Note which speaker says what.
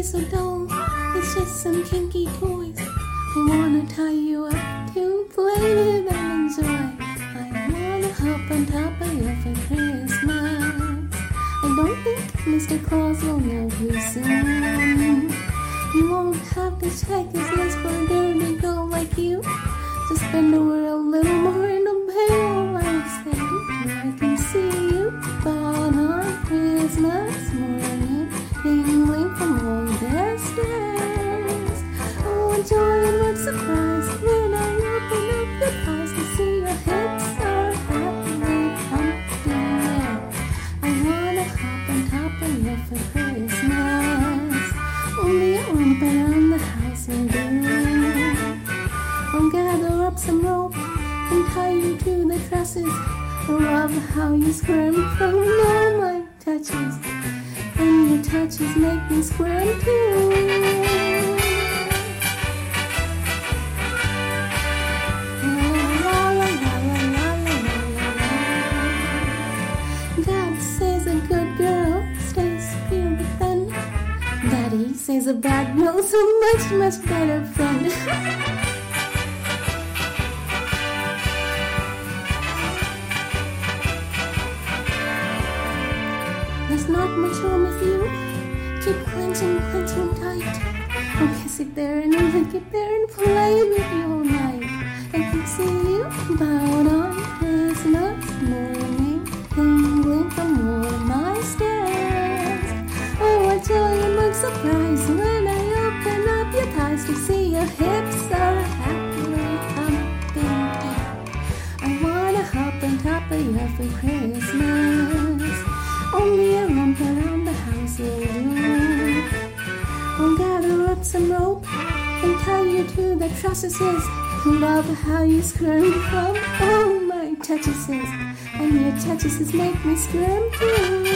Speaker 1: so dull, it's just some kinky toys. I wanna tie you up to play with and enjoy. I wanna hop on top of you for Christmas. I don't think Mr. Claus will know you soon. You won't have to check his list for a dirty girl like you. Just bend over a little more and obey all I say. I can see you born on Christmas morning, dingling from all their stairs. Oh, what joy and what surprise when I open up your eyes to see your hips are happily pumping there. I wanna hop on top of you for Christmas. Only a romp around the house will do. I'll gather up some rope and tie you to the trusses. I love how you squirm from all my touches, and your touches make me squirm too. Dad says a good girl stays here with them. Daddy says a bad girl's a much, much better friend. There's not much room if you keep clenching tight. I'll kiss it there and I'll lick it there and play with you all night. I can see you bowed on Christmas morning, dangling from all my stairs. Oh, what joy and what surprise when I open up your thighs to see your hips are happily pumping. I wanna hop on top of you for Christmas. Only a romp around the house will do. I'll gather up some rope and tie you to the trusses. Love how you squirm from all my touches, and your touches make me squirm too.